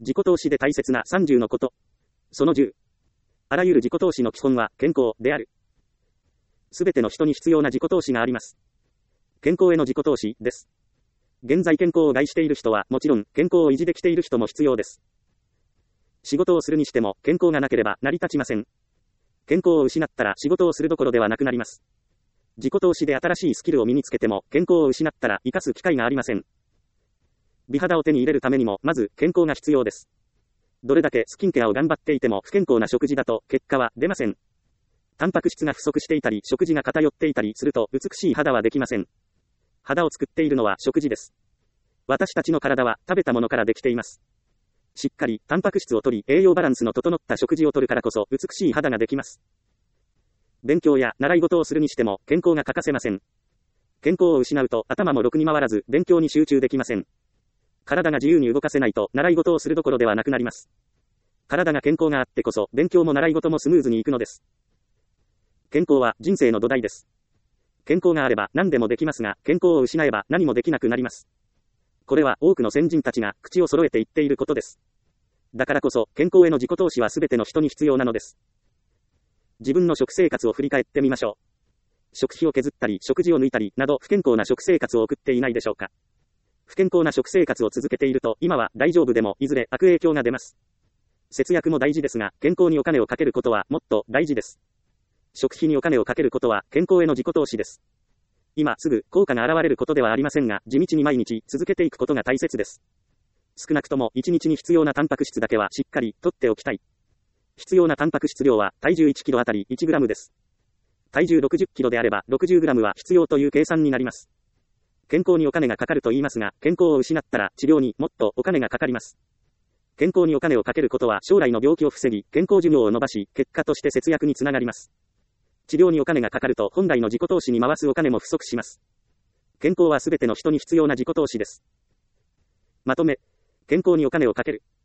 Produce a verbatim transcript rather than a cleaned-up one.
自己投資で大切なさんじゅうのこと。そのじゅう。あらゆる自己投資の基本は健康である。すべての人に必要な自己投資があります。健康への自己投資です。現在健康を害している人はもちろん健康を維持できている人も必要です。仕事をするにしても健康がなければ成り立ちません。健康を失ったら仕事をするどころではなくなります。自己投資で新しいスキルを身につけても健康を失ったら生かす機会がありません。美肌を手に入れるためにもまず健康が必要です。どれだけスキンケアを頑張っていても不健康な食事だと結果は出ません。タンパク質が不足していたり食事が偏っていたりすると美しい肌はできません。肌を作っているのは食事です。私たちの体は食べたものからできています。しっかりタンパク質を取り栄養バランスの整った食事をとるからこそ美しい肌ができます。勉強や習い事をするにしても健康が欠かせません。健康を失うと頭もろくに回らず勉強に集中できません。体が自由に動かせないと習い事をするどころではなくなります。体が健康があってこそ勉強も習い事もスムーズにいくのです。健康は人生の土台です。健康があれば何でもできますが、健康を失えば何もできなくなります。これは多くの先人たちが口を揃えて言っていることです。だからこそ健康への自己投資は全ての人に必要なのです。自分の食生活を振り返ってみましょう。食費を削ったり食事を抜いたりなど不健康な食生活を送っていないでしょうか。不健康な食生活を続けていると今は大丈夫でもいずれ悪影響が出ます。節約も大事ですが健康にお金をかけることはもっと大事です。食費にお金をかけることは健康への自己投資です。今すぐ効果が現れることではありませんが、地道に毎日続けていくことが大切です。少なくともいちにちに必要なタンパク質だけはしっかりとっておきたい。必要なタンパク質量は体重いちキロあたりいちグラムです。体重ろくじゅっキロであればろくじゅうグラムは必要という計算になります。健康にお金がかかると言いますが、健康を失ったら治療にもっとお金がかかります。健康にお金をかけることは将来の病気を防ぎ、健康寿命を伸ばし、結果として節約につながります。治療にお金がかかると本来の自己投資に回すお金も不足します。健康はすべての人に必要な自己投資です。まとめ、健康にお金をかける。